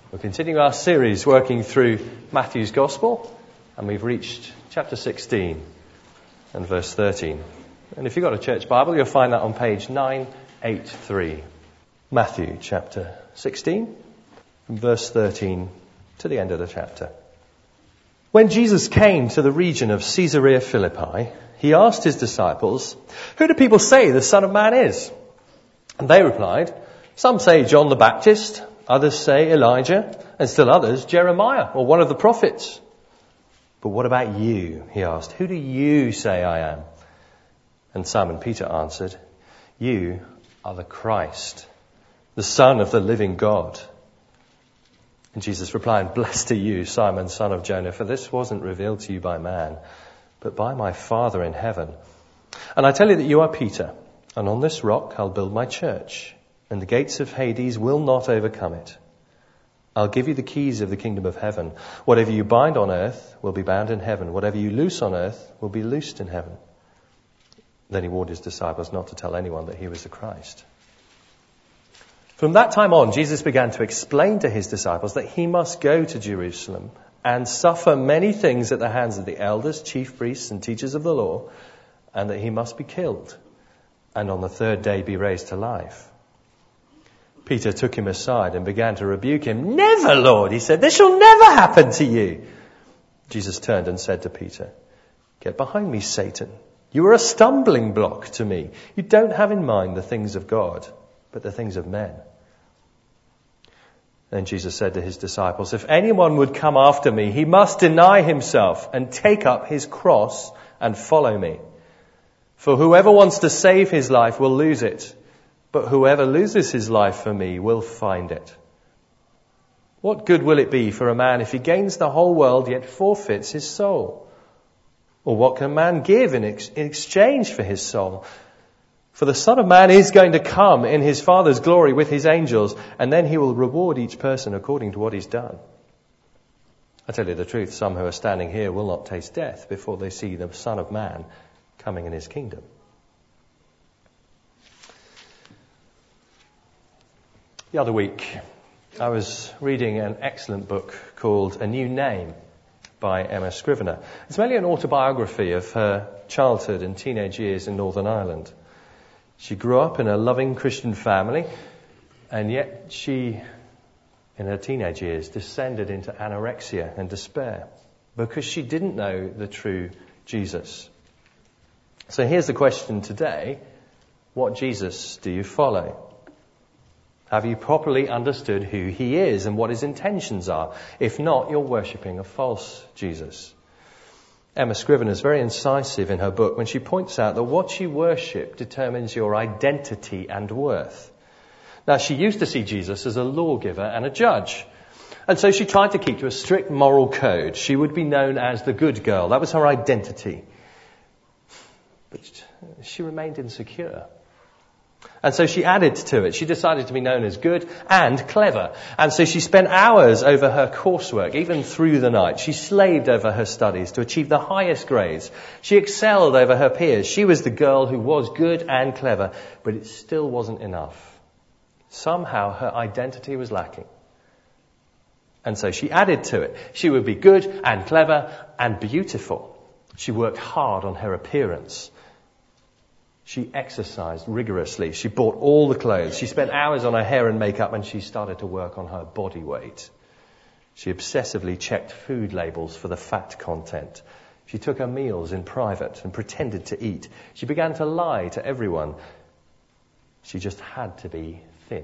We're continuing our series working through Matthew's Gospel, and we've reached chapter 16 and verse 13. And if you've got a church Bible, you'll find that on page 983. Matthew chapter 16, from verse 13 to the end of the chapter. When Jesus came to the region of Caesarea Philippi, he asked his disciples, "Who do people say the Son of Man is?" And they replied, "Some say John the Baptist, others say Elijah, and still others Jeremiah or one of the prophets." "But what about you?" he asked. "Who do you say I am?" And Simon Peter answered, "You are the Christ, the Son of the living God." And Jesus replied, "Blessed are you, Simon, son of Jonah, for this wasn't revealed to you by man, but by my Father in heaven. And I tell you that you are Peter, and on this rock I'll build my church, and the gates of Hades will not overcome it. I'll give you the keys of the kingdom of heaven. Whatever you bind on earth will be bound in heaven. Whatever you loose on earth will be loosed in heaven." Then he warned his disciples not to tell anyone that he was the Christ. From that time on, Jesus began to explain to his disciples that he must go to Jerusalem and suffer many things at the hands of the elders, chief priests, and teachers of the law, and that he must be killed, and on the third day be raised to life. Peter took him aside and began to rebuke him. "Never, Lord," he said, "this shall never happen to you." Jesus turned and said to Peter, "Get behind me, Satan. You are a stumbling block to me. You don't have in mind the things of God, but the things of men." Then Jesus said to his disciples, "If anyone would come after me, he must deny himself and take up his cross and follow me. For whoever wants to save his life will lose it, but whoever loses his life for me will find it. What good will it be for a man if he gains the whole world yet forfeits his soul? Or what can a man give in exchange for his soul? For the Son of Man is going to come in his Father's glory with his angels, and then he will reward each person according to what he's done. I tell you the truth, some who are standing here will not taste death before they see the Son of Man coming in his kingdom." The other week, I was reading an excellent book called A New Name by Emma Scrivener. It's mainly an autobiography of her childhood and teenage years in Northern Ireland. She grew up in a loving Christian family, and yet she, in her teenage years, descended into anorexia and despair because she didn't know the true Jesus. So here's the question today: what Jesus do you follow? Have you properly understood who he is and what his intentions are? If not, you're worshipping a false Jesus. Emma Scrivener is very incisive in her book when she points out that what you worship determines your identity and worth. Now, she used to see Jesus as a lawgiver and a judge. And so she tried to keep to a strict moral code. She would be known as the good girl. That was her identity. But she remained insecure. And so she added to it. She decided to be known as good and clever. And so she spent hours over her coursework, even through the night. She slaved over her studies to achieve the highest grades. She excelled over her peers. She was the girl who was good and clever, but it still wasn't enough. Somehow her identity was lacking. And so she added to it. She would be good and clever and beautiful. She worked hard on her appearance. She exercised rigorously. She bought all the clothes. She spent hours on her hair and makeup, and she started to work on her body weight. She obsessively checked food labels for the fat content. She took her meals in private and pretended to eat. She began to lie to everyone. She just had to be thin.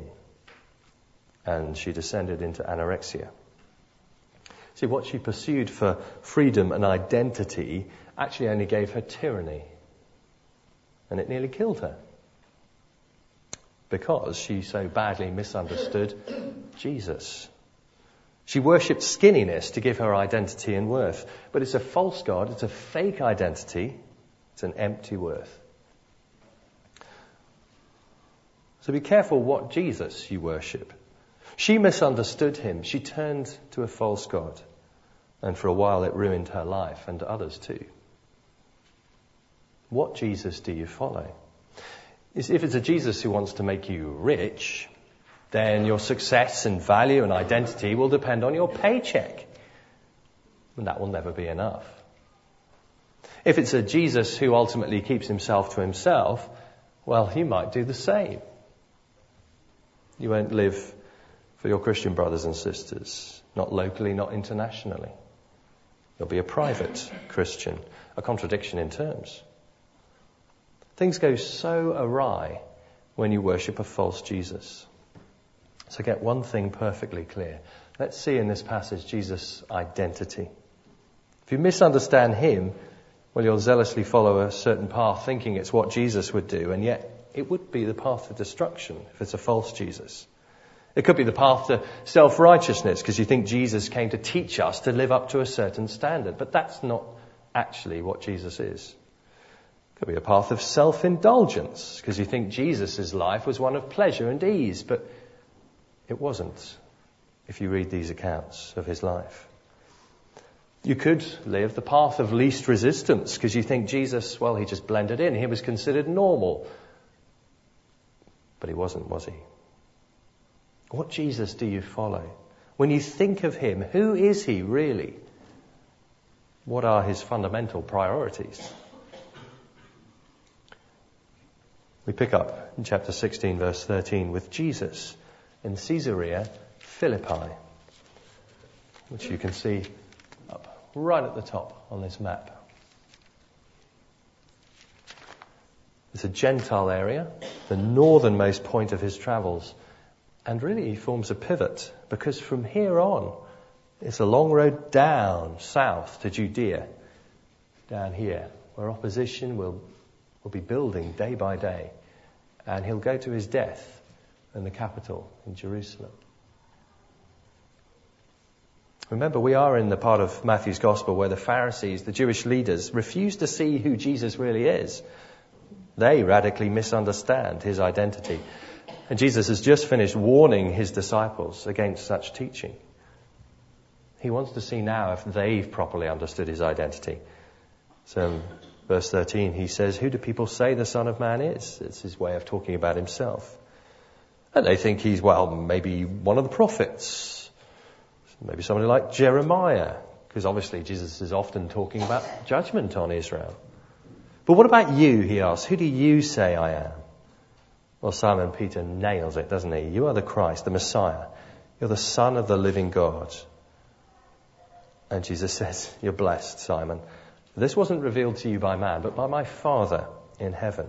And she descended into anorexia. See, what she pursued for freedom and identity actually only gave her tyranny. And it nearly killed her because she so badly misunderstood Jesus. She worshipped skinniness to give her identity and worth. But it's a false god, it's a fake identity, it's an empty worth. So be careful what Jesus you worship. She misunderstood him. She turned to a false god. And for a while it ruined her life and others too. What Jesus do you follow? If it's a Jesus who wants to make you rich, then your success and value and identity will depend on your paycheck. And that will never be enough. If it's a Jesus who ultimately keeps himself to himself, well, you might do the same. You won't live for your Christian brothers and sisters, not locally, not internationally. You'll be a private Christian, a contradiction in terms. Things go so awry when you worship a false Jesus. So get one thing perfectly clear. Let's see in this passage Jesus' identity. If you misunderstand him, well, you'll zealously follow a certain path thinking it's what Jesus would do, and yet it would be the path to destruction if it's a false Jesus. It could be the path to self-righteousness because you think Jesus came to teach us to live up to a certain standard, but that's not actually what Jesus is. It could be a path of self-indulgence because you think Jesus' life was one of pleasure and ease, but it wasn't if you read these accounts of his life. You could live the path of least resistance because you think Jesus, well, he just blended in. He was considered normal. But he wasn't, was he? What Jesus do you follow? When you think of him, who is he really? What are his fundamental priorities? We pick up in chapter 16, verse 13, with Jesus in Caesarea Philippi, which you can see up right at the top on this map. It's a Gentile area, the northernmost point of his travels. And really he forms a pivot, because from here on, it's a long road down south to Judea, down here, where opposition will be building day by day. And he'll go to his death in the capital, in Jerusalem. Remember, we are in the part of Matthew's Gospel where the Pharisees, the Jewish leaders, refuse to see who Jesus really is. They radically misunderstand his identity. And Jesus has just finished warning his disciples against such teaching. He wants to see now if they've properly understood his identity. So in verse 13 he says, "Who do people say the Son of Man is?" It's his way of talking about himself. And they think he's, well, maybe one of the prophets. Maybe somebody like Jeremiah. Because obviously Jesus is often talking about judgment on Israel. "But what about you?" he asks. "Who do you say I am?" Well, Simon Peter nails it, doesn't he? "You are the Christ, the Messiah. You're the Son of the living God." And Jesus says, "You're blessed, Simon. This wasn't revealed to you by man, but by my Father in heaven."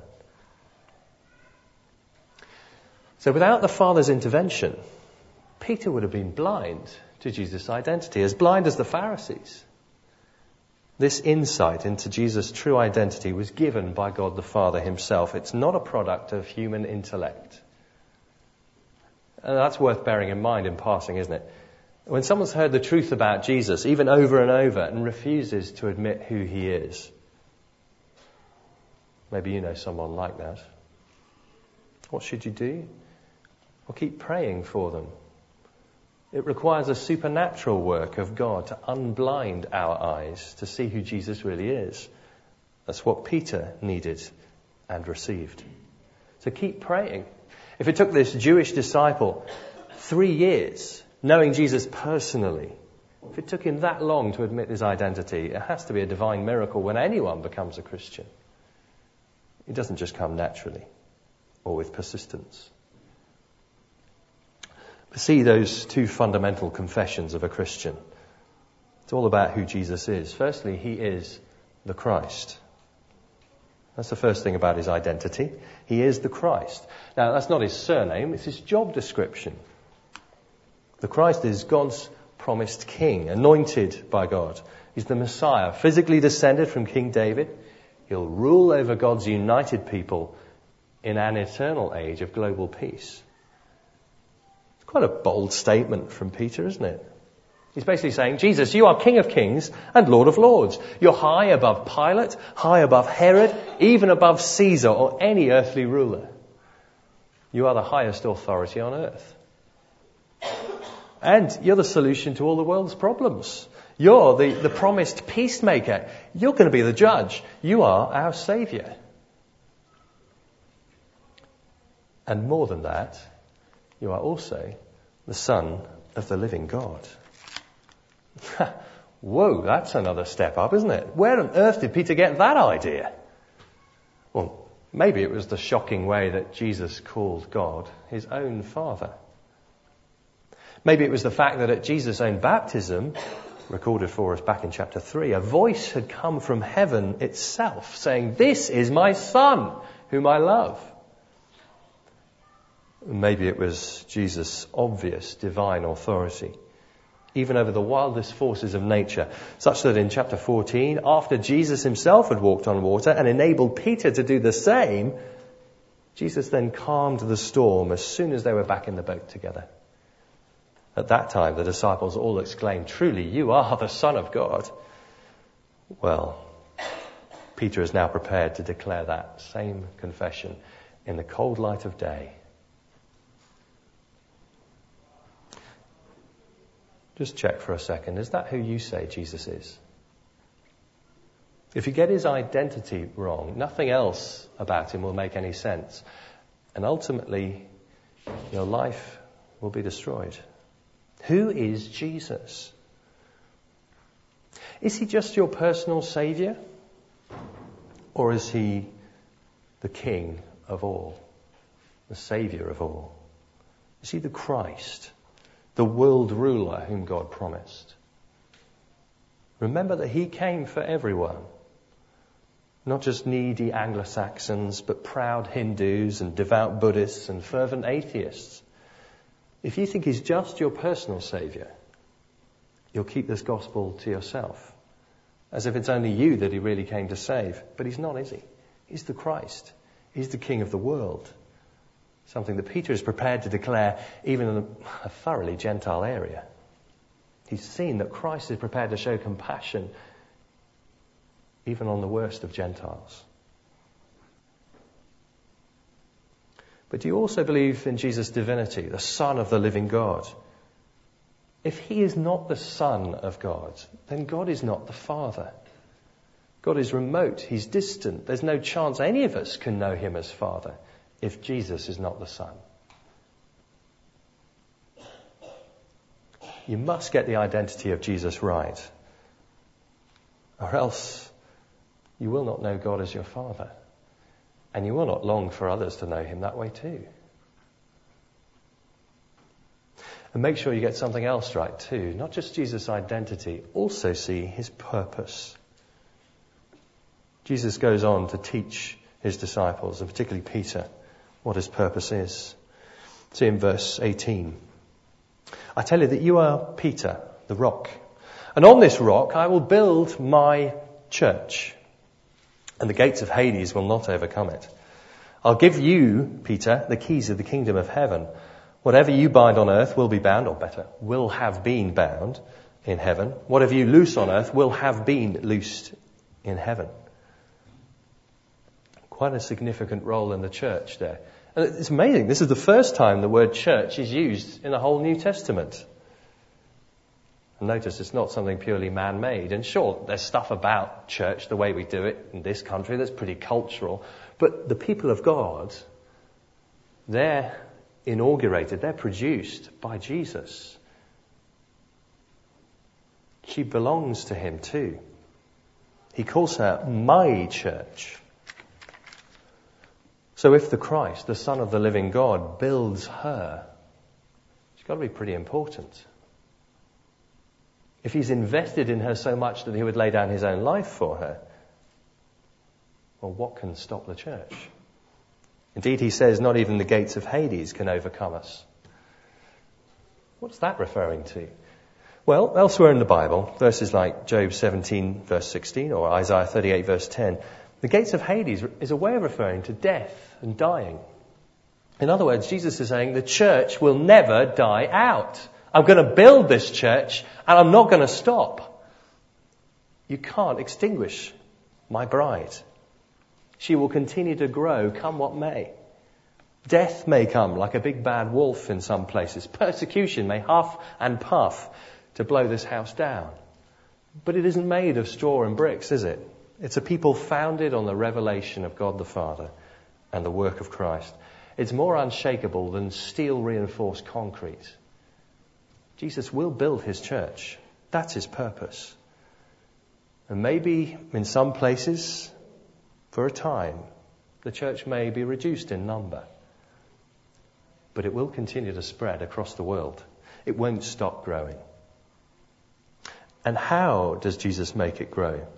So without the Father's intervention, Peter would have been blind to Jesus' identity, as blind as the Pharisees. This insight into Jesus' true identity was given by God the Father himself. It's not a product of human intellect. And that's worth bearing in mind in passing, isn't it? When someone's heard the truth about Jesus, even over and over, and refuses to admit who he is. Maybe you know someone like that. What should you do? Well, keep praying for them. It requires a supernatural work of God to unblind our eyes to see who Jesus really is. That's what Peter needed and received. So keep praying. If it took this Jewish disciple 3 years knowing Jesus personally, if it took him that long to admit his identity, it has to be a divine miracle when anyone becomes a Christian. It doesn't just come naturally or with persistence. See those two fundamental confessions of a Christian. It's all about who Jesus is. Firstly, he is the Christ. That's the first thing about his identity. He is the Christ. Now, that's not his surname, it's his job description. The Christ is God's promised king, anointed by God. He's the Messiah, physically descended from King David. He'll rule over God's united people in an eternal age of global peace. Quite a bold statement from Peter, isn't it? He's basically saying, Jesus, you are King of Kings and Lord of Lords. You're high above Pilate, high above Herod, even above Caesar or any earthly ruler. You are the highest authority on earth. And you're the solution to all the world's problems. You're the promised peacemaker. You're going to be the judge. You are our Saviour. And more than that, you are also the Son of the living God. Whoa, that's another step up, isn't it? Where on earth did Peter get that idea? Well, maybe it was the shocking way that Jesus called God his own Father. Maybe it was the fact that at Jesus' own baptism, recorded for us back in chapter 3, a voice had come from heaven itself saying, "This is my Son, whom I love." Maybe it was Jesus' obvious divine authority, even over the wildest forces of nature, such that in chapter 14, after Jesus himself had walked on water and enabled Peter to do the same, Jesus then calmed the storm as soon as they were back in the boat together. At that time, the disciples all exclaimed, "Truly, you are the Son of God." Well, Peter is now prepared to declare that same confession in the cold light of day. Just check for a second. Is that who you say Jesus is? If you get his identity wrong, nothing else about him will make any sense. And ultimately, your life will be destroyed. Who is Jesus? Is he just your personal saviour? Or is he the King of all? The Saviour of all? Is he the Christ? The world ruler whom God promised? Remember that he came for everyone. Not just needy Anglo-Saxons, but proud Hindus and devout Buddhists and fervent atheists. If you think he's just your personal saviour, you'll keep this gospel to yourself, as if it's only you that he really came to save. But he's not, is he? He's the Christ. He's the King of the world. Something that Peter is prepared to declare even in a thoroughly Gentile area. He's seen that Christ is prepared to show compassion even on the worst of Gentiles. But do you also believe in Jesus' divinity, the Son of the living God? If he is not the Son of God, then God is not the Father. God is remote, he's distant. There's no chance any of us can know him as Father if Jesus is not the Son. You must get the identity of Jesus right, or else you will not know God as your Father. And you will not long for others to know him that way too. And make sure you get something else right too. Not just Jesus' identity, also see his purpose. Jesus goes on to teach his disciples, and particularly Peter, what his purpose is. See in verse 18. "I tell you that you are Peter, the rock. And on this rock I will build my church. And the gates of Hades will not overcome it. I'll give you, Peter, the keys of the kingdom of heaven. Whatever you bind on earth will be bound, or better, will have been bound in heaven. Whatever you loose on earth will have been loosed in heaven." Quite a significant role in the church there. And it's amazing. This is the first time the word church is used in the whole New Testament. And notice it's not something purely man-made. And sure, there's stuff about church, the way we do it in this country, that's pretty cultural. But the people of God, they're inaugurated, they're produced by Jesus. She belongs to him too. He calls her my church. So if the Christ, the Son of the living God, builds her, she's got to be pretty important. If he's invested in her so much that he would lay down his own life for her, well, what can stop the church? Indeed, he says, not even the gates of Hades can overcome us. What's that referring to? Well, elsewhere in the Bible, verses like Job 17, verse 16, or Isaiah 38, verse 10, the gates of Hades is a way of referring to death and dying. In other words, Jesus is saying the church will never die out. I'm going to build this church and I'm not going to stop. You can't extinguish my bride. She will continue to grow, come what may. Death may come like a big bad wolf in some places. Persecution may huff and puff to blow this house down. But it isn't made of straw and bricks, is it? It's a people founded on the revelation of God the Father and the work of Christ. It's more unshakable than steel-reinforced concrete. Jesus will build his church. That's his purpose. And maybe in some places, for a time, the church may be reduced in number. But it will continue to spread across the world. It won't stop growing. And how does Jesus make it grow?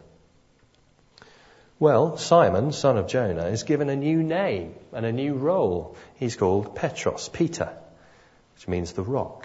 Well, Simon, son of Jonah, is given a new name and a new role. He's called Petros, Peter, which means the rock.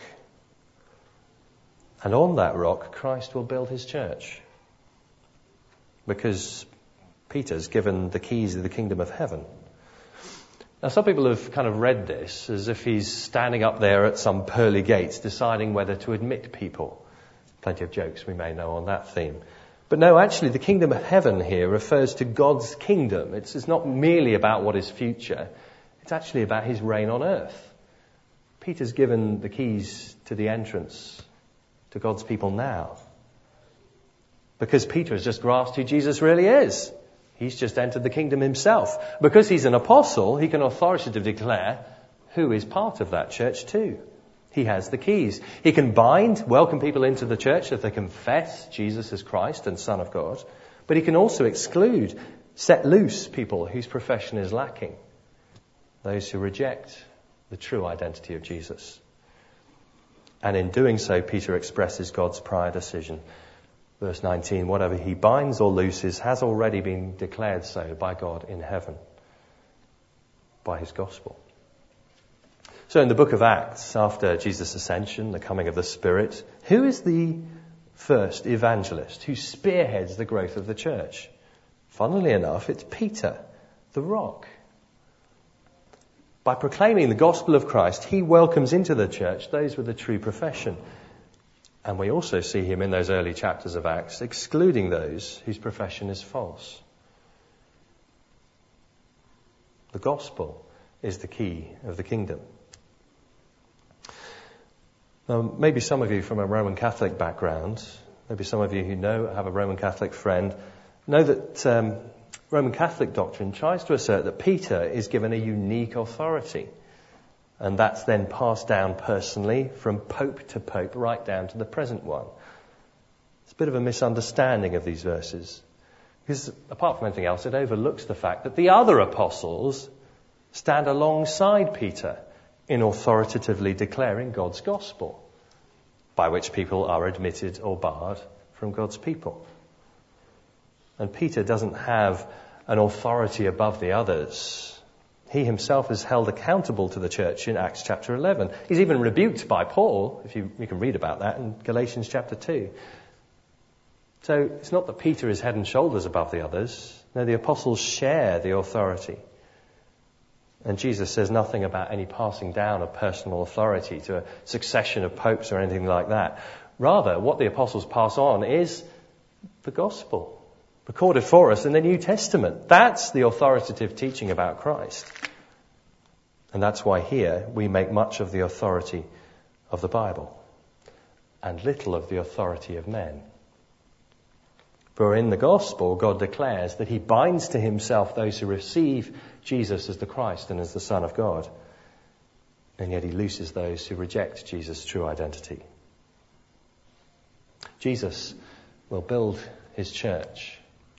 And on that rock, Christ will build his church. Because Peter's given the keys of the kingdom of heaven. Now, some people have kind of read this as if he's standing up there at some pearly gates deciding whether to admit people. Plenty of jokes we may know on that theme. But no, actually, the kingdom of heaven here refers to God's kingdom. It's not merely about what is future. It's actually about his reign on earth. Peter's given the keys to the entrance to God's people now. Because Peter has just grasped who Jesus really is. He's just entered the kingdom himself. Because he's an apostle, he can authoritatively declare who is part of that church too. He has the keys. He can bind, welcome people into the church if they confess Jesus as Christ and Son of God. But he can also exclude, set loose people whose profession is lacking. Those who reject the true identity of Jesus. And in doing so, Peter expresses God's prior decision. Verse 19, whatever he binds or looses has already been declared so by God in heaven, by his gospel. So in the book of Acts, after Jesus' ascension, the coming of the Spirit, who is the first evangelist who spearheads the growth of the church? Funnily enough, it's Peter, the rock. By proclaiming the gospel of Christ, he welcomes into the church those with a true profession. And we also see him in those early chapters of Acts, excluding those whose profession is false. The gospel is the key of the kingdom. Now, maybe some of you from a Roman Catholic background, maybe some of you who have a Roman Catholic friend, know that Roman Catholic doctrine tries to assert that Peter is given a unique authority. And that's then passed down personally from pope to pope right down to the present one. It's a bit of a misunderstanding of these verses. Because apart from anything else, it overlooks the fact that the other apostles stand alongside Peter in authoritatively declaring God's gospel, by which people are admitted or barred from God's people. And Peter doesn't have an authority above the others. He himself is held accountable to the church in Acts chapter 11. He's even rebuked by Paul, if you can read about that in Galatians chapter 2. So it's not that Peter is head and shoulders above the others. No, the apostles share the authority. And Jesus says nothing about any passing down of personal authority to a succession of popes or anything like that. Rather, what the apostles pass on is the gospel, recorded for us in the New Testament. That's the authoritative teaching about Christ. And that's why here we make much of the authority of the Bible and little of the authority of men. For in the gospel, God declares that he binds to himself those who receive Jesus as the Christ and as the Son of God. And yet he looses those who reject Jesus' true identity. Jesus will build his church.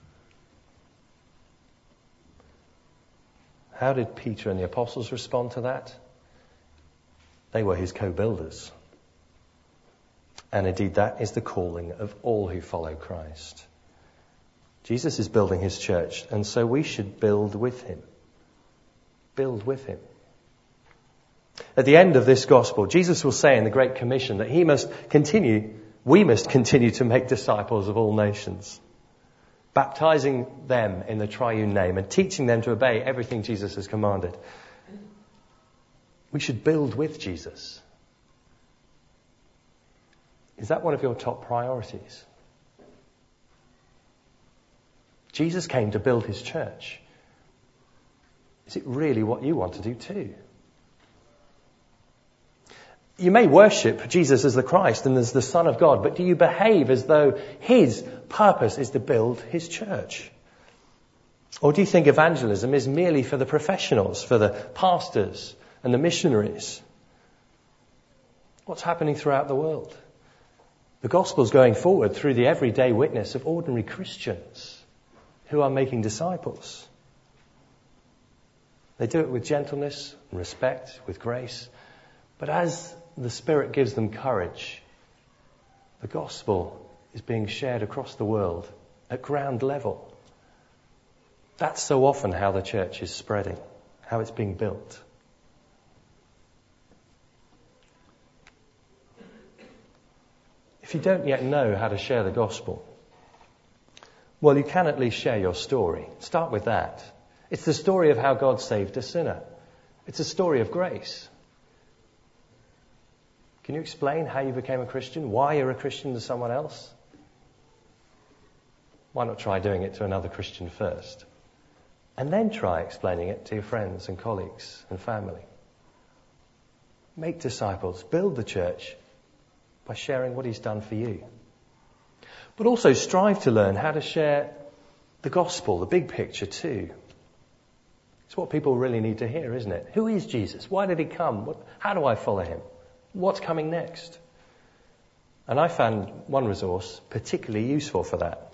How did Peter and the apostles respond to that? They were his co-builders. And indeed, that is the calling of all who follow Christ. Jesus is building his church, and so we should build with him. Build with him. At the end of this gospel, Jesus will say in the Great Commission that we must continue to make disciples of all nations, baptizing them in the triune name and teaching them to obey everything Jesus has commanded. We should build with Jesus. Is that one of your top priorities? Jesus came to build his church. Is it really what you want to do too? You may worship Jesus as the Christ and as the Son of God, but do you behave as though his purpose is to build his church? Or do you think evangelism is merely for the professionals, for the pastors and the missionaries? What's happening throughout the world? The gospel's going forward through the everyday witness of ordinary Christians who are making disciples. They do it with gentleness and respect, with grace. But as the Spirit gives them courage, the gospel is being shared across the world at ground level. That's so often how the church is spreading, how it's being built. If you don't yet know how to share the gospel, well, you can at least share your story. Start with that. It's the story of how God saved a sinner. It's a story of grace. Can you explain how you became a Christian? Why you're a Christian to someone else? Why not try doing it to another Christian first? And then try explaining it to your friends and colleagues and family. Make disciples. Build the church by sharing what he's done for you. But also strive to learn how to share the gospel, the big picture too. It's what people really need to hear, isn't it? Who is Jesus? Why did he come? How do I follow him? What's coming next? And I found one resource particularly useful for that.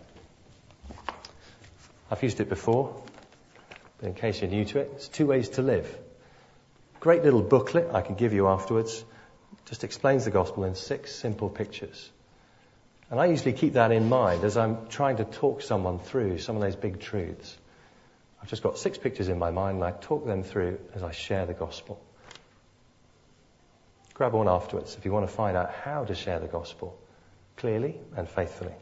I've used it before, but in case you're new to it, it's 2 Ways to Live. Great little booklet I can give you afterwards. Just explains the gospel in 6 simple pictures. And I usually keep that in mind as I'm trying to talk someone through some of those big truths. I've just got 6 pictures in my mind and I talk them through as I share the gospel. Grab one afterwards if you want to find out how to share the gospel clearly and faithfully.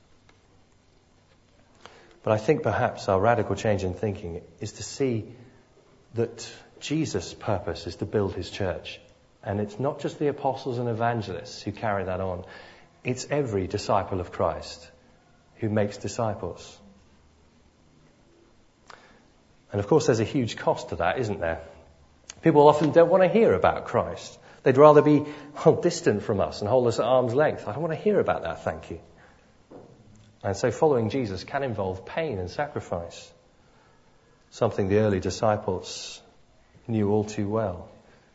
But I think perhaps our radical change in thinking is to see that Jesus' purpose is to build his church. And it's not just the apostles and evangelists who carry that on. It's every disciple of Christ who makes disciples. And of course there's a huge cost to that, isn't there? People often don't want to hear about Christ. They'd rather be distant from us and hold us at arm's length. I don't want to hear about that, thank you. And so following Jesus can involve pain and sacrifice. Something the early disciples knew all too well.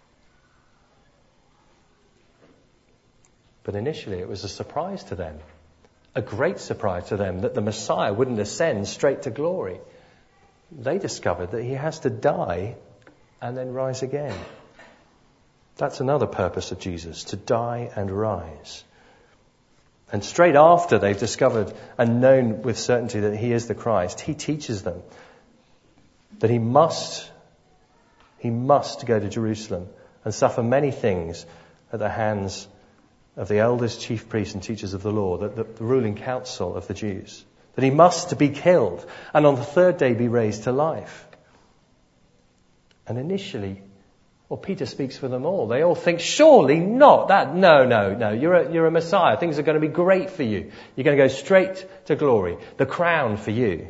But initially it was a surprise to them, a great surprise to them, that the Messiah wouldn't ascend straight to glory. They discovered that he has to die and then rise again. That's another purpose of Jesus, to die and rise. And straight after they've discovered and known with certainty that he is the Christ, he teaches them that he must go to Jerusalem and suffer many things at the hands of the elders, chief priests and teachers of the law, the ruling council of the Jews. That he must be killed and on the 3rd day be raised to life. And initially, well, Peter speaks for them all. They all think, surely not that. No. You're a Messiah. Things are going to be great for you. You're going to go straight to glory. The crown for you.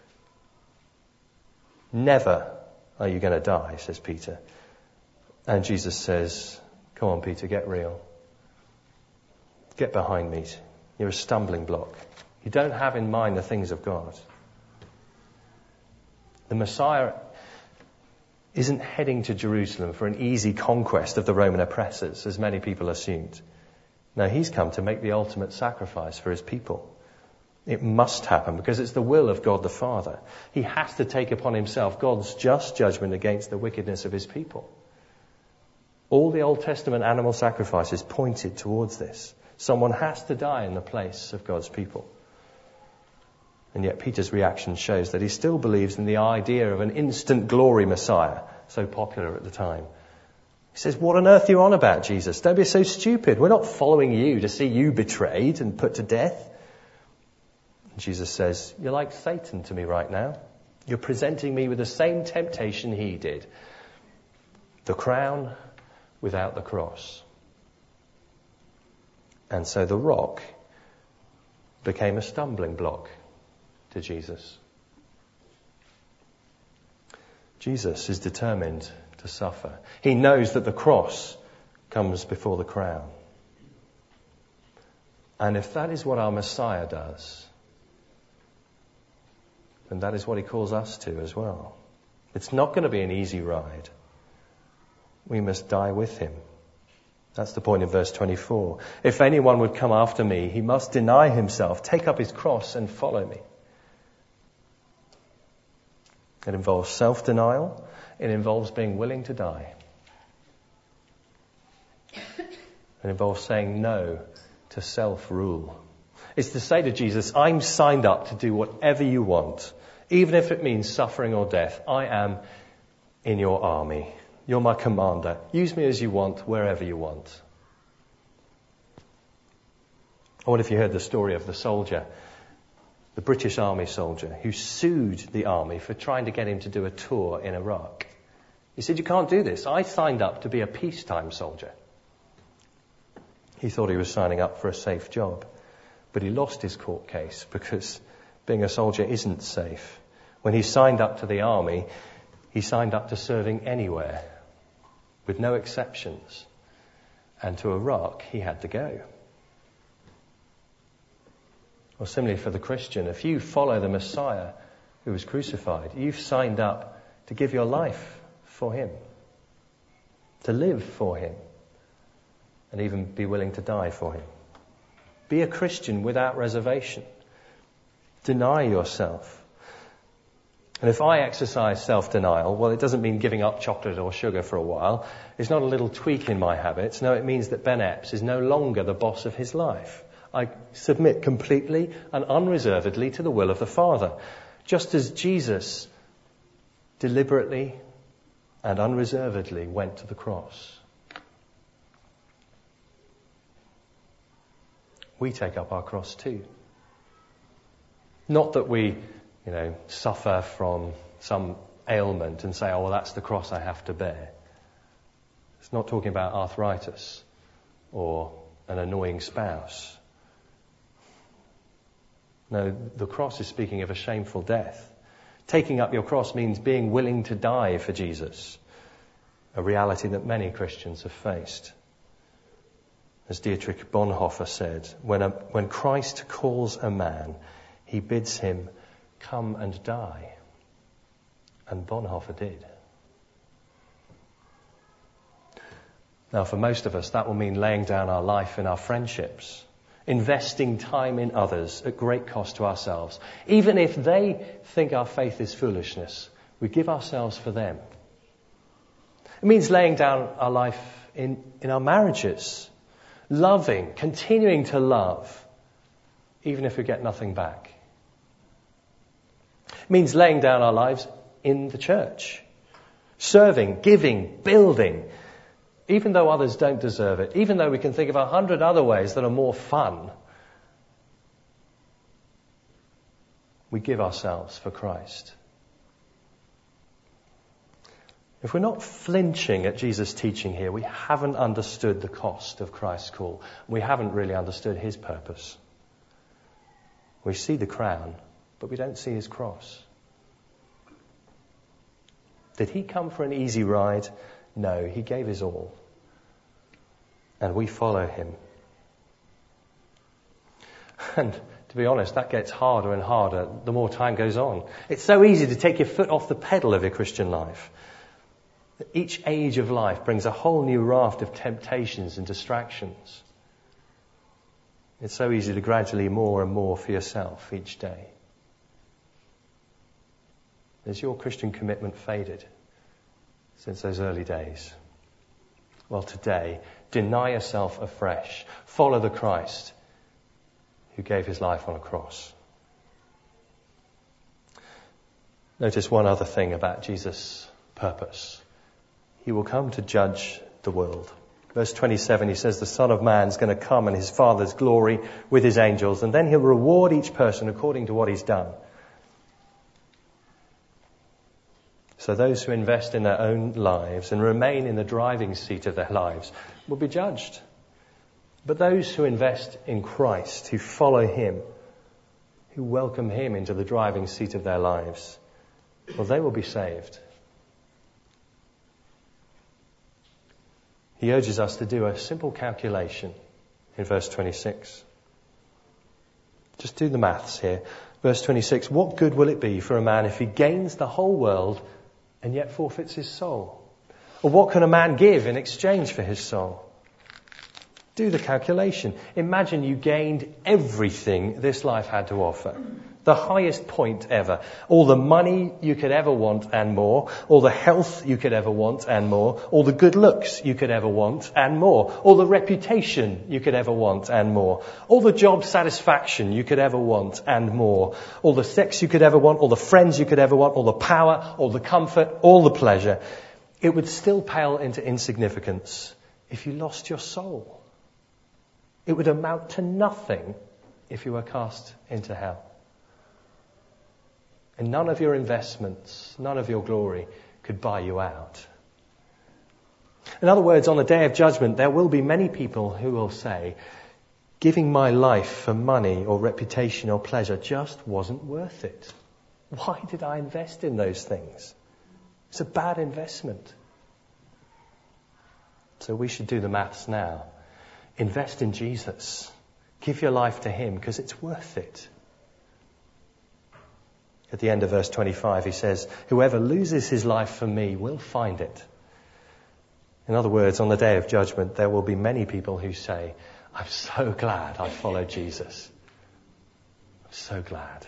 Never are you going to die, says Peter. And Jesus says, come on, Peter, get real. Get behind me. You're a stumbling block. You don't have in mind the things of God. The Messiah isn't heading to Jerusalem for an easy conquest of the Roman oppressors, as many people assumed. No, he's come to make the ultimate sacrifice for his people. It must happen because it's the will of God the Father. He has to take upon himself God's just judgment against the wickedness of his people. All the Old Testament animal sacrifices pointed towards this. Someone has to die in the place of God's people. And yet Peter's reaction shows that he still believes in the idea of an instant glory Messiah, so popular at the time. He says, what on earth are you on about, Jesus? Don't be so stupid. We're not following you to see you betrayed and put to death. And Jesus says, you're like Satan to me right now. You're presenting me with the same temptation he did. The crown without the cross. And so the rock became a stumbling block to Jesus. Jesus is determined to suffer. He knows that the cross comes before the crown. And if that is what our Messiah does, And that is what he calls us to as well. It's not going to be an easy ride. We must die with him. That's the point in verse 24. If anyone would come after me, he must deny himself, take up his cross and follow me. It involves self-denial. It involves being willing to die. It involves saying no to self-rule. It's to say to Jesus, I'm signed up to do whatever you want, even if it means suffering or death. I am in your army. You're my commander. Use me as you want, wherever you want. I wonder if you heard the story of the soldier, the British Army soldier, who sued the army for trying to get him to do a tour in Iraq. He said, you can't do this. I signed up to be a peacetime soldier. He thought he was signing up for a safe job, but he lost his court case because being a soldier isn't safe. When he signed up to the army, he signed up to serving anywhere, with no exceptions. And to Iraq, he had to go. Or similarly for the Christian, if you follow the Messiah who was crucified, you've signed up to give your life for him, to live for him, and even be willing to die for him. Be a Christian without reservation. Deny yourself. And if I exercise self-denial, well, it doesn't mean giving up chocolate or sugar for a while. It's not a little tweak in my habits. No, it means that Ben Epps is no longer the boss of his life. I submit completely and unreservedly to the will of the Father, just as Jesus deliberately and unreservedly went to the cross. We take up our cross too. Not that we, suffer from some ailment and say, oh, well, that's the cross I have to bear. It's not talking about arthritis or an annoying spouse. No, the cross is speaking of a shameful death. Taking up your cross means being willing to die for Jesus, a reality that many Christians have faced. As Dietrich Bonhoeffer said, when Christ calls a man, he bids him come and die. And Bonhoeffer did. Now, for most of us, that will mean laying down our life in our friendships, investing time in others at great cost to ourselves. Even if they think our faith is foolishness, we give ourselves for them. It means laying down our life in our marriages, loving, continuing to love, even if we get nothing back. It means laying down our lives in the church, serving, giving, building, even though others don't deserve it, even though we can think of 100 other ways that are more fun. We give ourselves for Christ. If we're not flinching at Jesus' teaching here, we haven't understood the cost of Christ's call. We haven't really understood his purpose. We see the crown, but we don't see his cross. Did he come for an easy ride? No, he gave his all. And we follow him. And to be honest, that gets harder and harder the more time goes on. It's so easy to take your foot off the pedal of your Christian life. Each age of life brings a whole new raft of temptations and distractions. It's so easy to gradually more and more for yourself each day. Has your Christian commitment faded since those early days? Well, today, deny yourself afresh. Follow the Christ who gave his life on a cross. Notice one other thing about Jesus' purpose. He will come to judge the world. Verse 27, he says, the Son of Man is going to come in his Father's glory with his angels, and then he'll reward each person according to what he's done. So those who invest in their own lives and remain in the driving seat of their lives will be judged. But those who invest in Christ, who follow him, who welcome him into the driving seat of their lives, well, they will be saved. He urges us to do a simple calculation in verse 26. Just do the maths here. Verse 26, what good will it be for a man if he gains the whole world and yet forfeits his soul? Or what can a man give in exchange for his soul? Do the calculation. Imagine you gained everything this life had to offer. The highest point ever. All the money you could ever want and more. All the health you could ever want and more. All the good looks you could ever want and more. All the reputation you could ever want and more. All the job satisfaction you could ever want and more. All the sex you could ever want. All the friends you could ever want. All the power, all the comfort, all the pleasure. It would still pale into insignificance if you lost your soul. It would amount to nothing if you were cast into hell. And none of your investments, none of your glory could buy you out. In other words, on the day of judgment, there will be many people who will say, giving my life for money or reputation or pleasure just wasn't worth it. Why did I invest in those things? It's a bad investment. So we should do the maths now. Invest in Jesus. Give your life to him because it's worth it. At the end of verse 25, he says, whoever loses his life for me will find it. In other words, on the day of judgment, there will be many people who say, I'm so glad I followed Jesus. I'm so glad.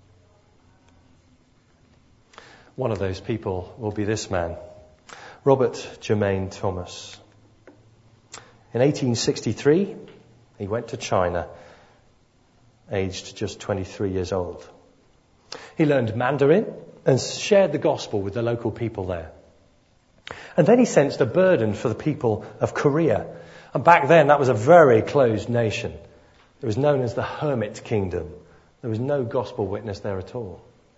One of those people will be this man, Robert Jermaine Thomas. In 1863, he went to China, aged just 23 years old. He learned Mandarin and shared the gospel with the local people there. And then he sensed a burden for the people of Korea. And back then, that was a very closed nation. It was known as the Hermit Kingdom. There was no gospel witness there at all.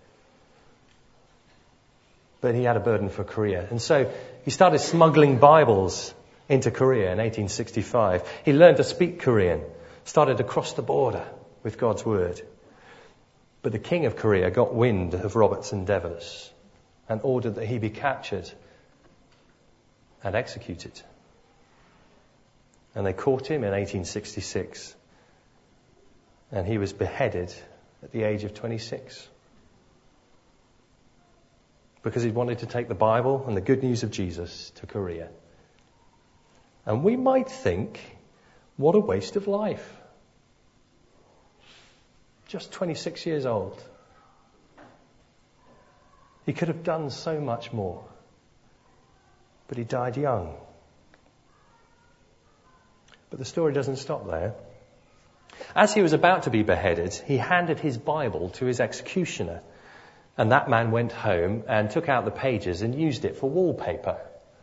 But he had a burden for Korea. And so he started smuggling Bibles into Korea in 1865. He learned to speak Korean, started to cross the border with God's word. But the king of Korea got wind of Robert's endeavours and ordered that he be captured and executed. And they caught him in 1866. And he was beheaded at the age of 26. Because he wanted to take the Bible and the good news of Jesus to Korea. And we might think, what a waste of life. Just 26 years old. He could have done so much more. But he died young. But the story doesn't stop there. As he was about to be beheaded, he handed his Bible to his executioner. And that man went home and took out the pages and used it for wallpaper.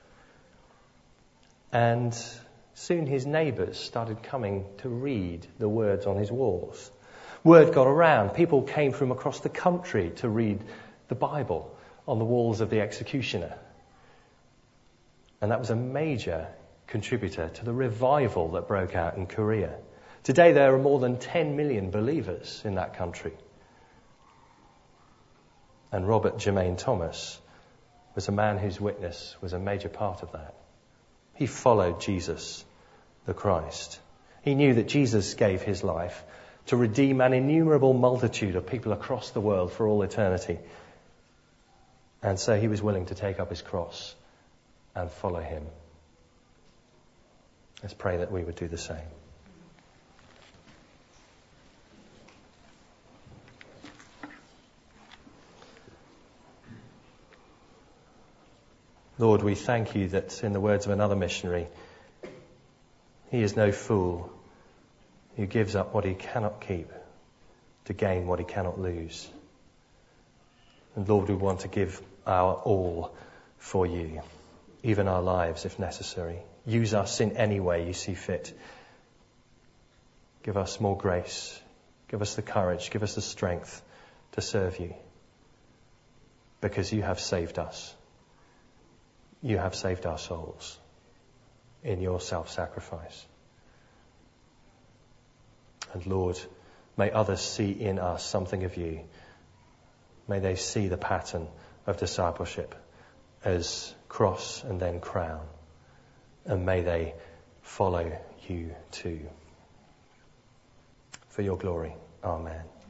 And soon his neighbours started coming to read the words on his walls. Word got around. People came from across the country to read the Bible on the walls of the executioner. And that was a major contributor to the revival that broke out in Korea. Today there are more than 10 million believers in that country. And Robert Jermaine Thomas was a man whose witness was a major part of that. He followed Jesus, the Christ. He knew that Jesus gave his life to redeem an innumerable multitude of people across the world for all eternity. And so he was willing to take up his cross and follow him. Let's pray that we would do the same. Lord, we thank you that in the words of another missionary, he is no fool who gives up what he cannot keep to gain what he cannot lose. And Lord, we want to give our all for you, even our lives if necessary. Use us in any way you see fit. Give us more grace. Give us the courage. Give us the strength to serve you. Because you have saved us. You have saved our souls in your self-sacrifice. And Lord, may others see in us something of you. May they see the pattern of discipleship as cross and then crown. And may they follow you too. For your glory. Amen.